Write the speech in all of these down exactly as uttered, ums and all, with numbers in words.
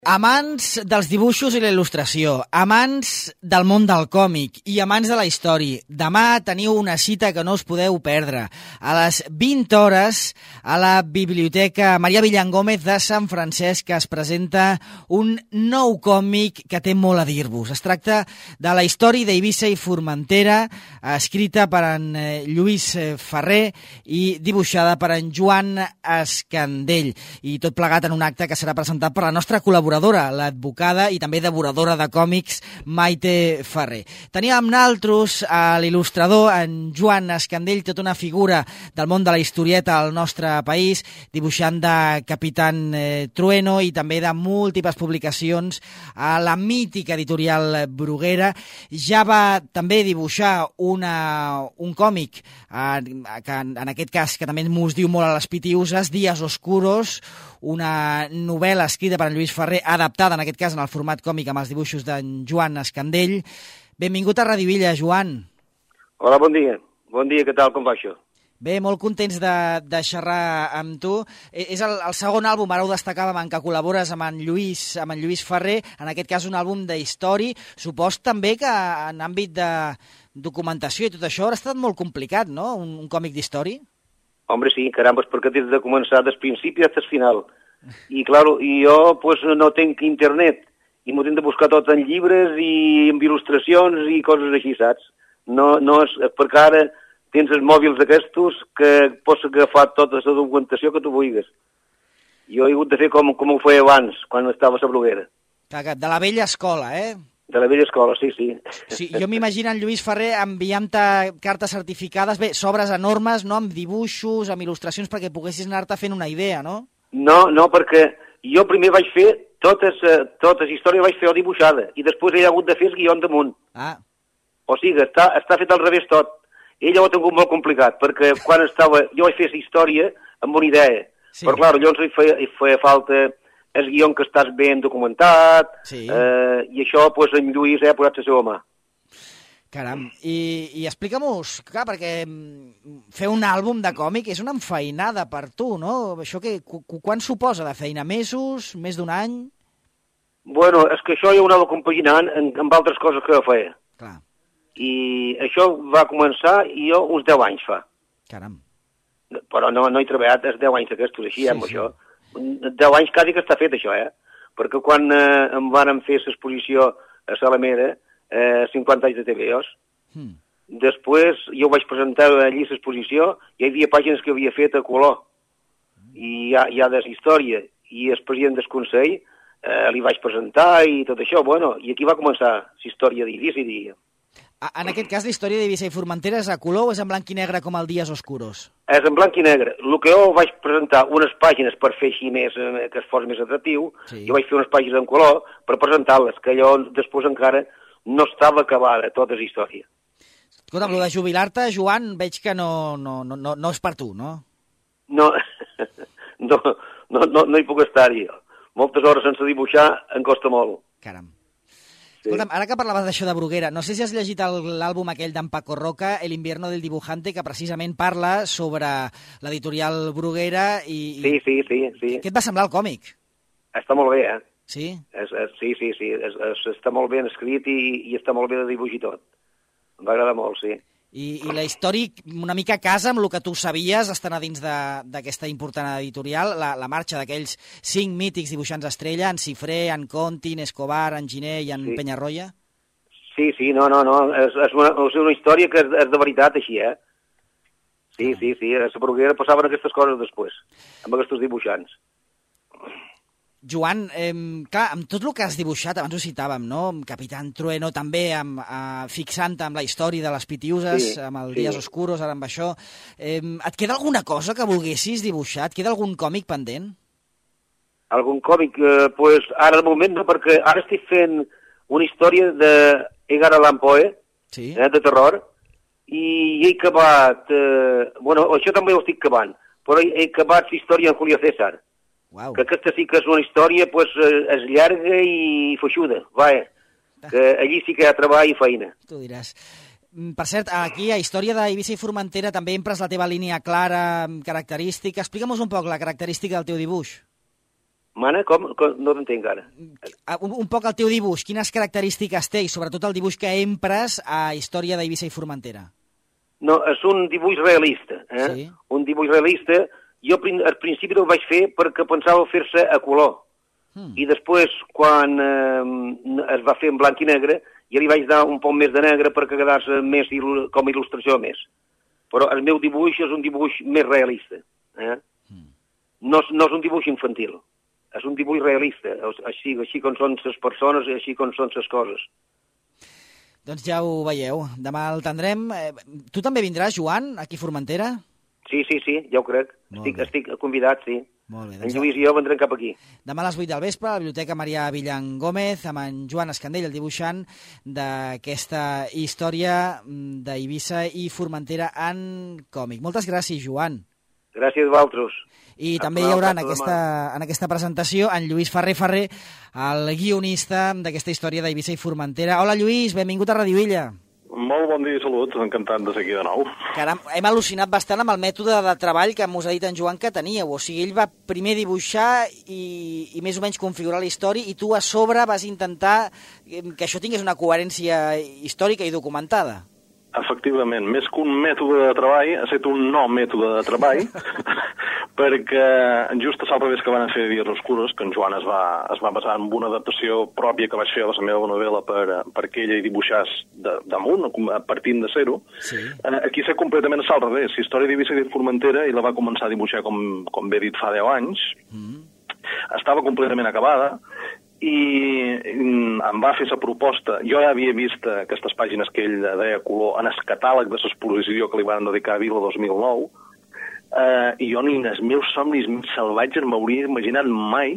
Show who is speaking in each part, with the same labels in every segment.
Speaker 1: Amants dels dibuixos i la il·lustració, amants del món del còmic i amants de la història, demà teniu una cita que no us podeu perdre. A les vint hores, a la Biblioteca Marià Villangómez de Sant Francesc es presenta un nou còmic que té molt a dir-vos. Es tracta de la història d'Eivissa i Formentera, escrita per en Lluís Ferrer i dibuixada per en Joan Escandell. I tot plegat en un acte que serà presentat per la nostra col·laboradora, l'advocada i també devoradora de còmics Maite Ferrer. Teníem naltros a l'il·lustrador, en Joan Escandell, tota una figura del món de la historieta al nostre país, dibuixant de Capitán eh, Trueno i també de múltiples publicacions a la mítica editorial Bruguera. Ja va també dibuixar una, un còmic, eh, que en, en aquest cas, que també mos diu molt a les pitiuses, Días Oscuros, una novel·la escrita per en Lluís Ferrer, adaptada en aquest cas en el format còmic amb els dibuixos d'en Joan Escandell. Benvingut a Radivilla, Joan.
Speaker 2: Hola, bon dia. Bon dia, què tal, com va això?
Speaker 1: Bé, molt contents de, de xerrar amb tu. És el, el segon àlbum, ara ho destacàvem, en què col·labores amb en Lluís, amb en Lluís Ferrer, en aquest cas un àlbum d'història. Supos també que en àmbit de documentació i tot això ha estat molt complicat, no?, un, un còmic d'història.
Speaker 2: Hombre, sí, caramba, perquè des de començar, des principi fins al final. I, claro, i jo pues, no tenc internet, i m'ho tinc de buscar tot en llibres i en il·lustracions i coses així, saps? No, no és, perquè ara tens els mòbils aquests que pots agafar tota la documentació que tu vulguis. Jo he hagut de fer com, com ho feia abans, quan estava a la Bruguera.
Speaker 1: De la vella escola, eh?
Speaker 2: De la vella escola, sí, sí.
Speaker 1: Sí, jo m'imagino en Lluís Ferrer enviant-te cartes certificades, bé, sobres enormes, no?, amb dibuixos, amb il·lustracions, perquè poguessis anar-te fent una idea, no?
Speaker 2: No, no, perquè jo primer vaig fer totes, totes històries, vaig fer dibuixada, i després he hagut de fer el guió damunt.
Speaker 1: Ah.
Speaker 2: O sigui, està, està fet al revés tot. Ella ho ha tingut molt complicat, perquè quan estava... Jo vaig fer la història amb una idea, sí. Però, clar, llavors hi feia, hi feia falta el guió que estàs ben documentat, sí. eh, i això, doncs, en Lluís ha posat la seva mà.
Speaker 1: Caram, i, i explica-mos, clar, perquè fer un àlbum de còmic és una enfeinada per tu, no? Això que, quan suposa de feina? Mesos? Més d'un any?
Speaker 2: Bueno, és que això jo ho anava compaginant amb altres coses que feia.
Speaker 1: Clar.
Speaker 2: I això va començar i jo uns deu anys fa.
Speaker 1: Caram.
Speaker 2: Però no, no he treballat els deu anys aquests, així, sí, amb sí. Això. Deu anys quasi que està fet, això, eh? Perquè quan eh, em varen fer l'exposició a Salamera, eh, cinquanta anys de T V Os, hmm. Després jo vaig presentar allí l'exposició, hi havia pàgines que havia fet a color, i hi ha, hi ha de la història, i el president del Consell eh, li vaig presentar i tot això, bueno, i aquí va començar la història d'Eivissa i dia.
Speaker 1: En aquest cas, la història d'Eivissa i Formentera és a color o és en blanc i negre com el Días Oscuros?
Speaker 2: És en blanc i negre. El que jo vaig presentar unes pàgines per fer així més, que es fos més atractiu, sí. Jo vaig fer unes pàgines en color per presentar-les, que allò després encara no estava acabada, tota la història.
Speaker 1: Escolta, el de jubilar-te, Joan, veig que no, no, no, no és per tu, no?
Speaker 2: No, no, no, no, no hi puc estar-hi. Moltes hores sense dibuixar em costa molt.
Speaker 1: Caram. Sí. Escolta'm, ara que parlaves d'això de Bruguera, no sé si has llegit l'àlbum aquell d'en Paco Roca, El invierno del dibujante, que precisament parla sobre l'editorial Bruguera i...
Speaker 2: Sí, sí, sí, sí.
Speaker 1: Què et va semblar el còmic?
Speaker 2: Està molt bé, eh?
Speaker 1: Sí?
Speaker 2: És, és, sí, sí, sí. És, és, està molt ben escrit i, i està molt bé de dibuix i tot. Em va agradar molt, sí.
Speaker 1: I, i la història una mica casa amb el que tu sabies estant a dins d'aquesta important editorial, la, la marxa d'aquells cinc mítics dibuixants estrella, en Cifré, en Conti, en Escobar, en Giner i en sí. Penyarroia?
Speaker 2: Sí, sí, no, no, no, és, és, una, és una història que és, és de veritat així, eh? Sí, ah. sí, sí, a la Bruguera passaven aquestes coses després, amb aquests dibuixants.
Speaker 1: Joan, eh, clar, amb tot el que has dibuixat, abans ho citàvem, no? Amb Capitán Trueno també, amb, eh, fixant-te amb la història de les pitiuses, sí, amb el sí. Días Oscuros, ara amb això. Eh, et queda alguna cosa que volguessis dibuixar? Et queda algun còmic pendent?
Speaker 2: Algun còmic? Eh, pues ara de moment no, perquè ara estic fent una història d'Edgar Allan Poe, sí. eh, de terror, i he acabat... Eh, bueno, això també ho estic acabant, però he acabat la història en Julio César. Wow. Que aquesta sí que és una història pues, és llarga i feixuda, vaja, que allí sí que hi ha treball i feina.
Speaker 1: Tu diràs. Per cert, aquí a Història d'Eivissa i Formentera també empres la teva línia clara, característica. Explica'm un poc la característica del teu dibuix.
Speaker 2: Mana, com? com? No t'entenc ara.
Speaker 1: Un, un poc el teu dibuix, quines característiques té i sobretot el dibuix que empres a Història d'Eivissa i Formentera?
Speaker 2: No, és un dibuix realista. Eh? Sí. Un dibuix realista. Jo al principi el vaig fer perquè pensava fer-se a color. Hmm. I després, quan eh, es va fer en blanc i negre, ja li vaig dar un poc més de negre perquè quedar-se més il·lu com a il·lustració més. Però el meu dibuix és un dibuix més realista. Eh? Hmm. No, no és un dibuix infantil. És un dibuix realista, així, així com són les persones i així com són les coses.
Speaker 1: Doncs ja ho veieu. Demà el tindrem. Tu també vindràs, Joan, aquí a Formentera?
Speaker 2: Sí, sí, sí, ja ho crec. Estic, estic convidat, sí.
Speaker 1: Molt bé,
Speaker 2: doncs en Lluís i jo vendrem cap aquí.
Speaker 1: Demà a les vuit del vespre a la Biblioteca Marià Villan Gómez amb en Joan Escandell, el dibuixant d'aquesta història d'Eivissa i Formentera en còmic. Moltes gràcies, Joan.
Speaker 2: Gràcies a vosaltres.
Speaker 1: I a també hi haurà en aquesta, en aquesta presentació en Lluís Ferrer Ferrer, el guionista d'aquesta història d'Eivissa i Formentera. Hola, Lluís, benvingut a Radio Illa.
Speaker 3: Molt bon dia i salut, encantat de ser aquí de nou.
Speaker 1: Caram, hem al·lucinat bastant amb el mètode de treball que mos ha dit en Joan que teníeu. O sigui, ell va primer dibuixar i, i més o menys configurar la història i tu a sobre vas intentar que això tingués una coherència històrica i documentada.
Speaker 3: Efectivament, més que un mètode de treball, ha estat un no mètode de treball, perquè just al revés que van fer Dies Oscures, que en Joan es va, es va basar en una adaptació pròpia que vaig fer a la meva novel·la per, perquè ella hi dibuixàs de, damunt, partint de zero, sí. Aquí s'ha completament al revés. La història d'Eivissa i Formentera i la va començar a dibuixar, com, com bé dit, fa deu anys, mm. Estava completament acabada, i em va fer la proposta. Jo ja havia vist aquestes pàgines que ell deia color en el catàleg de l'exposició que li van dedicar a Vila dos mil nou, eh, i jo ni en els meus somnis més salvatges m'hauria imaginat mai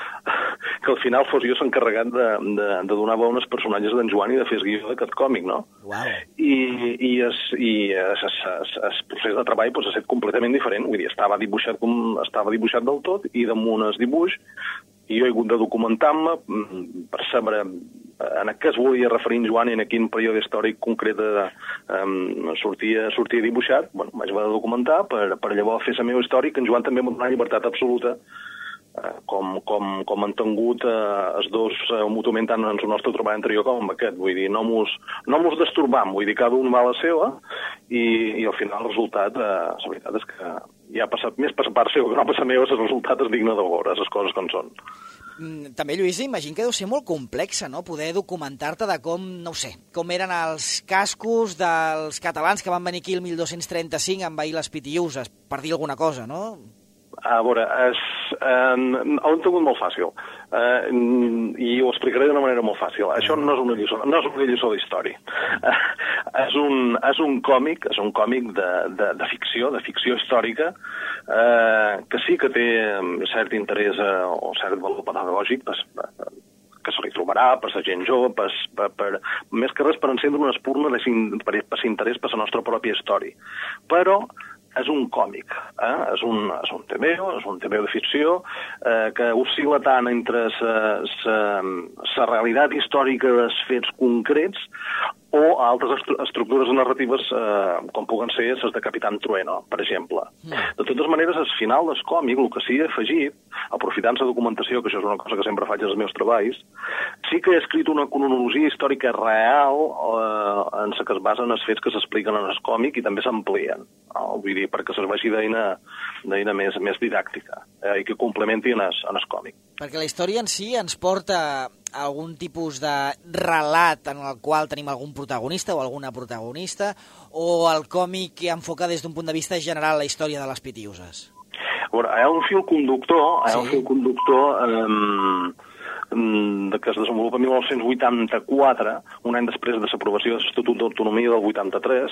Speaker 3: que al final fos jo s'encarregat de, de, de donar veu als personatges d'en Joan i de fer el guió d'aquest còmic, no?
Speaker 1: Wow.
Speaker 3: I, i, es, i es, es, es, es procés de treball pues, ha estat completament diferent. Vull dir, estava dibuixat, com, estava dibuixat del tot i damunt el dibuix i jo he hagut de documentar-me per saber en què es volia referir en Joan i en quin període històric concret um, sortia, sortia dibuixat. Bueno, vaig haver de documentar per, per llavors fer la meva història, que en Joan també m'ha donat llibertat absoluta, uh, com, com, com han tingut uh, els dos uh, mútuament tant en el nostre treball anterior com en aquest. Vull dir, no mos, no mos destorbam, vull dir, cada un va a la seva i, i al final el resultat, uh, la veritat és que ja ha passat més per part seu que no per la meva, el resultat és digne de veure, les coses com són.
Speaker 1: També, Lluís, imagino que deu ser molt complexa, no?, poder documentar-te de com, no ho sé, com eren els cascos dels catalans que van venir aquí el mil dos-cents trenta-cinc a envair les Pitiüses, per dir alguna cosa, no?
Speaker 3: A veure, és, eh, ho he tingut molt fàcil, eh, i ho explicaré d'una manera molt fàcil. Això no és una lliçó, no és una lliçó d'història. Eh, és, un, és un còmic, és un còmic de, de, de ficció, de ficció històrica, eh, que sí que té cert interès eh, o cert valor pedagògic, per, per, que se li trobarà per la gent jove, per, per, per, més que res per encendre una espurna per, per l'interès per la nostra pròpia història. Però és un còmic, eh? és, un, és un tebeo, és un tebeo de ficció eh, que oscil·la tant entre la realitat històrica dels fets concrets o altres estru estructures narratives eh, com puguen ser les de Capitán Trueno, per exemple. Mm. De totes maneres, al final del còmic, el que s'hi ha afegit, aprofitant la documentació, que això és una cosa que sempre faig als meus treballs, sí que he escrit una cronologia històrica real eh, en la que es basen els fets que s'expliquen en el còmic i també s'amplien. No? Vull dir, perquè serveixi d'eina més, més didàctica eh, i que complementi en el, en el còmic.
Speaker 1: Perquè la història en si ens porta a algun tipus de relat en el qual tenim algun protagonista o alguna protagonista, o el còmic que enfoca des d'un punt de vista general la història de les Pitiüses?
Speaker 3: Bueno, hi ha un fil conductor, hi ha sí. un fil conductor eh, que es desenvolupa en mil nou-cents vuitanta-quatre, un any després de l'aprovació de l'Estatut d'Autonomia del vuitanta-tres,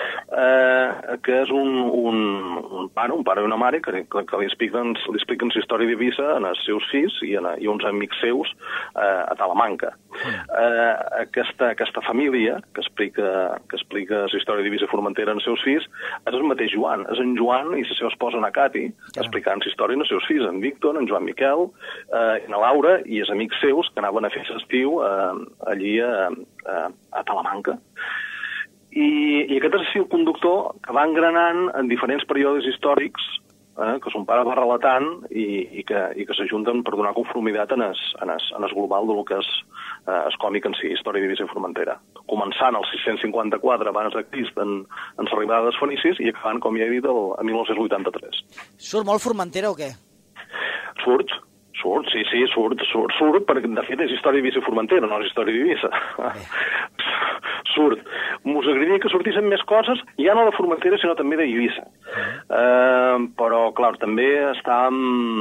Speaker 3: eh, que és un, un, un pare, un pare i una mare que, que, que li expliquen, li expliquen la història d'Eivissa als seus fills i, a, i uns amics seus eh, a Talamanca. Eh, aquesta, aquesta família que explica, que explica la història d'Eivissa i Formentera als seus fills és el mateix Joan, és en Joan i la seva esposa en Cati, explicant la història als seus fills, en Víctor, en Joan Miquel, eh, en Laura i els amics seus que anaven a fer l'estiu eh, allí a, a, a Talamanca. I, i aquest és el fil conductor que va engranant en diferents períodes històrics eh, que son pare va relatant i, i que, i que s'ajunten per donar conformitat en es, en es, en es global del que és eh, es còmic en si, història d'Eivissa i Formentera. Començant el sis-cents cinquanta-quatre abans de Crist en, en l'arribada dels fenicis i acabant, com ja he dit, el, el mil nou-cents vuitanta-tres.
Speaker 1: Surt molt Formentera o què?
Speaker 3: Surt, surt, sí, sí, surt, surt, surt, perquè de fet és història d'Eivissa i Formentera, no és història d'Eivissa. Surt. Mos agradaria que sortissin més coses, ja no de Formentera, sinó també d'Eivissa. Uh, però, clar, també estàvem,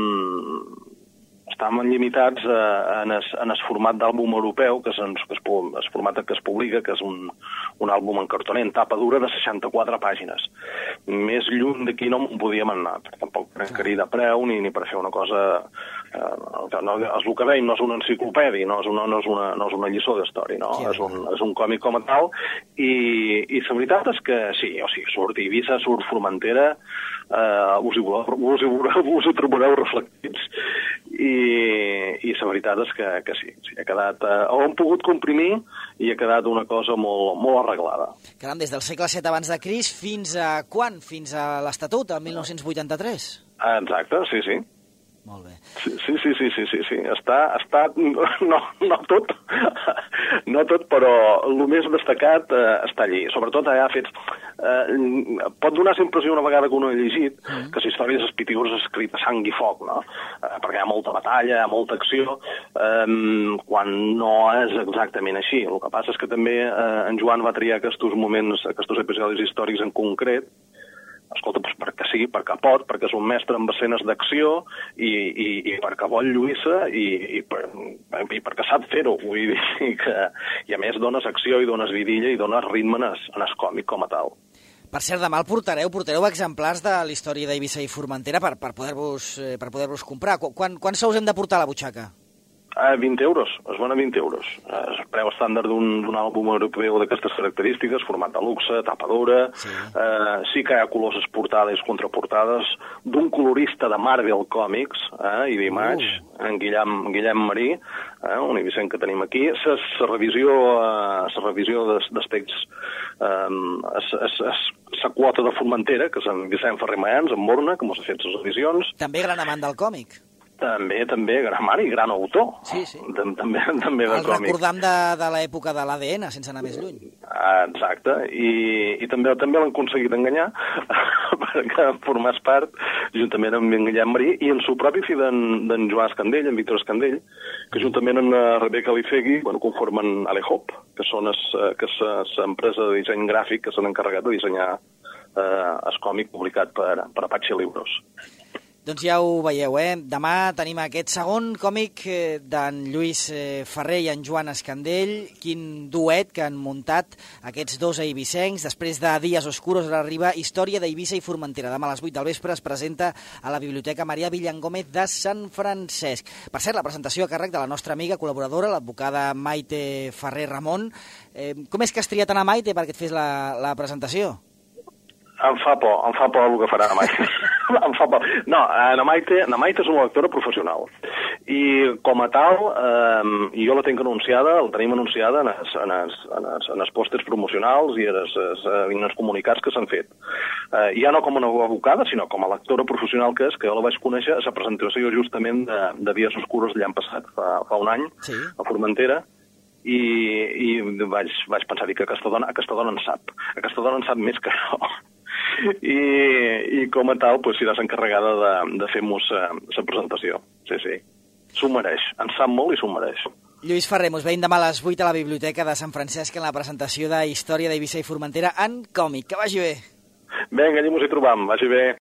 Speaker 3: estàvem limitats uh, en, es, en el format d'àlbum europeu, que és en, que es, es format que es publica, que és un, un àlbum en cartoner, en tapa dura de seixanta-quatre pàgines. Més lluny d'aquí no en podíem anar, tampoc per encarir de preu ni, ni per fer una cosa... Uh, no, és el que veiem, no és una enciclopèdia, no és una, no és una, no és una lliçó d'història, no? Sí, és, un, és un còmic com a tal, i, i la veritat és que sí, o sigui, surt Eivissa, surt Formentera, uh, us, hi voleu, us, hi voleu, us hi trobareu reflectits, i, i la veritat és que, que sí, sí, ha quedat, uh, ho hem pogut comprimir i ha quedat una cosa molt, molt arreglada.
Speaker 1: Caram, des del segle set abans de Crist fins a quan? Fins a l'Estatut, el mil nou-cents vuitanta-tres?
Speaker 3: Exacte, sí, sí.
Speaker 1: Molt bé.
Speaker 3: Sí, sí, sí, sí, sí, sí, sí. Està, està, no, no tot, no tot, però el més destacat eh, està allí. Sobretot ha fet... Eh, pot donar la impressió una vegada que uno ha llegit mm. que la història és espitigues escrita a sang i foc, no? Eh, perquè hi ha molta batalla, hi ha molta acció, eh, quan no és exactament així. El que passa és que també eh, en Joan va triar aquests moments, aquests episodis històrics en concret, escolta, doncs perquè sí, perquè pot, perquè és un mestre amb escenes d'acció i, i, i perquè vol Lluïssa i, i, per, i perquè sap fer-ho. Vull dir que, i a més dones acció i dones vidilla i dones ritme en es, en es còmic com a tal.
Speaker 1: Per cert, demà el portareu, portareu exemplars de la història d'Eivissa i Formentera per, per poder-vos eh, per poder-vos comprar. Quan, quan sous hem de portar a la butxaca?
Speaker 3: A vint euros, es van a vint euros. El preu estàndard d'un àlbum europeu d'aquestes característiques, format de luxe, tapa dura, sí. Eh, sí que hi ha colors portades, contraportades, d'un colorista de Marvel Comics eh, i d'Image, uh. en Guillem, Guillem Marí, eh, un eivissent que tenim aquí. La revisió, eh, revisió d'aspectes, eh, la quota de Formentera, que és en Vicent Ferrer Mayans, en Morna, que mos ha fet les revisions.
Speaker 1: També gran amant del còmic.
Speaker 3: També, també, gran mare i gran autor.
Speaker 1: Sí, sí.
Speaker 3: També, també de
Speaker 1: el
Speaker 3: còmic.
Speaker 1: recordam de, de l'època de l'A D N, sense anar més lluny.
Speaker 3: Exacte, i, i també també l'han aconseguit enganyar perquè formàs part, juntament amb en Guillem Marí, i en su propi fill d'en Joan Escandell, en Víctor Escandell, que juntament amb Rebeca Lifegui, bueno, conformen Alehop, que són es, que és l'empresa de disseny gràfic que s'han encarregat de dissenyar eh, el còmic publicat per, per Apache Libros.
Speaker 1: Doncs ja ho veieu, eh? Demà tenim aquest segon còmic d'en Lluís Ferrer i en Joan Escandell. Quin duet que han muntat aquests dos eivissencs. Després de Dies Oscuros arriba Història d'Eivissa i Formentera. Demà a les vuit del vespre es presenta a la Biblioteca Marià Villangómez de Sant Francesc. Per cert, la presentació a càrrec de la nostra amiga col·laboradora, l'advocada Maite Ferrer Ramon. Eh, com és que has triat anar Maite perquè et fes la, la presentació?
Speaker 3: Em fa por, em fa por el que farà la Maite. em fa por. No, la Maite, la Maite és una lectora professional. I com a tal, eh, jo la tinc anunciada, la tenim anunciada en els, en els, en els, en els pòsters promocionals i en els, en els comunicats que s'han fet. Eh, ja no com una abocada, sinó com a lectora professional que és, que jo la vaig conèixer a la presentació justament de, de Dies Oscuros l'any passat, fa, fa un any, sí. a Formentera, i, i vaig, vaig pensar que aquesta dona, aquesta dona en sap. Aquesta dona en sap més que jo. I, i com a tal, pues, seràs encarregada de, de fer-nos la uh, presentació. Sí, sí. S'ho mereix. En sap molt i s'ho mereix.
Speaker 1: Lluís Ferrer, mos veiem demà a les vuit a la Biblioteca de Sant Francesc en la presentació de Història d'Eivissa i Formentera en còmic. Que vagi bé.
Speaker 3: Vinga, allà mos hi trobam. Vagi bé.